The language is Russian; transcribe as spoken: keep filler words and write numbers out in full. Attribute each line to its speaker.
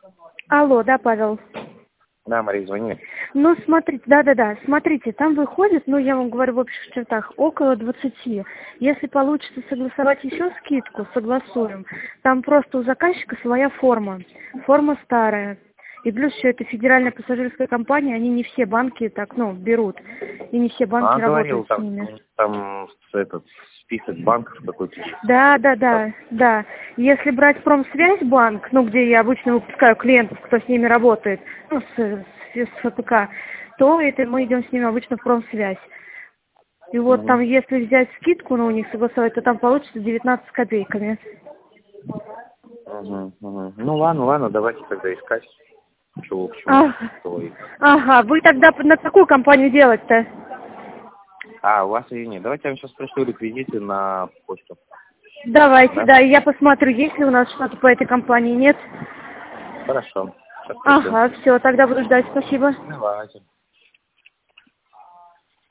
Speaker 1: Алло, да, Павел?
Speaker 2: Да, Мария, звони.
Speaker 1: Ну, смотрите, да-да-да, смотрите, там выходит, ну, я вам говорю в общих чертах, около двадцати. Если получится согласовать еще скидку, согласуем. Там просто у заказчика своя форма. Форма старая. И плюс еще это федеральная пассажирская компания, они не все банки так, ну, берут. И не все банки
Speaker 2: А, говорил,
Speaker 1: работают с
Speaker 2: там,
Speaker 1: ними.
Speaker 2: там этот список банков какой-то.
Speaker 1: Да, да, да, да. Если брать Промсвязьбанк, ну, где я обычно выпускаю клиентов, кто с ними работает, ну, с, с, с ФПК, то это мы идем с ними обычно в Промсвязь. И вот
Speaker 2: Угу.
Speaker 1: там, если взять скидку, ну, у них согласовать, то там получится девятнадцать с копейками.
Speaker 2: Угу, угу. Ну ладно, ладно, давайте тогда искать. Чего, к чему.
Speaker 1: Ага. Ага, вы тогда на какую компанию делать-то?
Speaker 2: А, у вас ее нет. Давайте я вам сейчас пришлю реквизиты на почту.
Speaker 1: Давайте,
Speaker 2: Да?
Speaker 1: да, и я посмотрю, есть ли у нас что-то по этой компании, нет?
Speaker 2: Хорошо. Сейчас пришлю.
Speaker 1: Ага, все, тогда буду ждать, спасибо.
Speaker 2: Давайте.